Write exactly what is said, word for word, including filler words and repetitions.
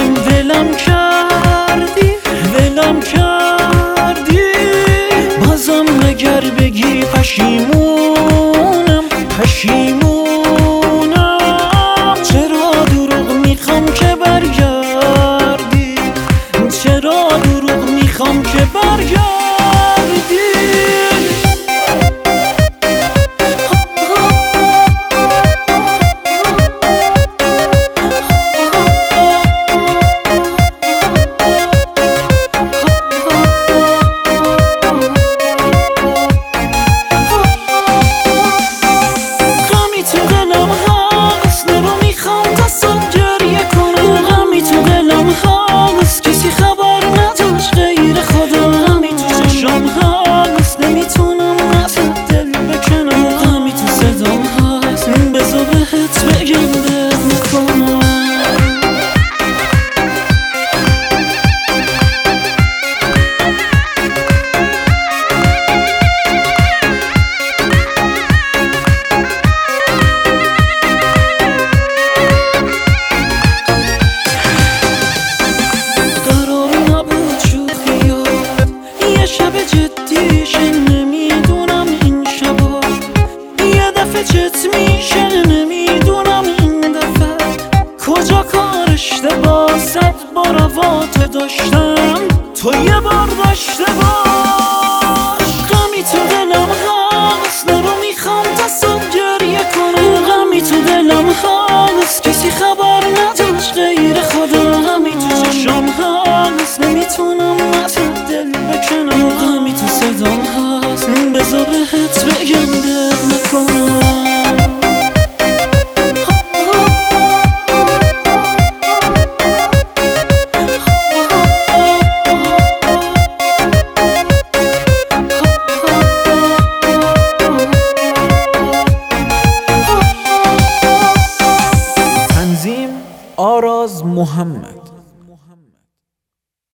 ولم کردی ولم کردی، بازم مگر بگی پشیمونم پشیمونم. چرا دروغ میخوام که برگردی، چرا دروغ میخوام که برگردی. چت میشه نمیدونم این دفعه کجا کار اشتباه، صد بار وات داشتم تو یه بار داشته باش. غمی تو دلم هست نرو میخوام دستم گریه کنم، غمی تو دلم هست کسی خبر نداشت غیر خدا، غمی تو چشم هست نمیتونم ازت دل بکنم، غمی تو صدام هست بذار بهت بگم دل نکنم. آراز محمد.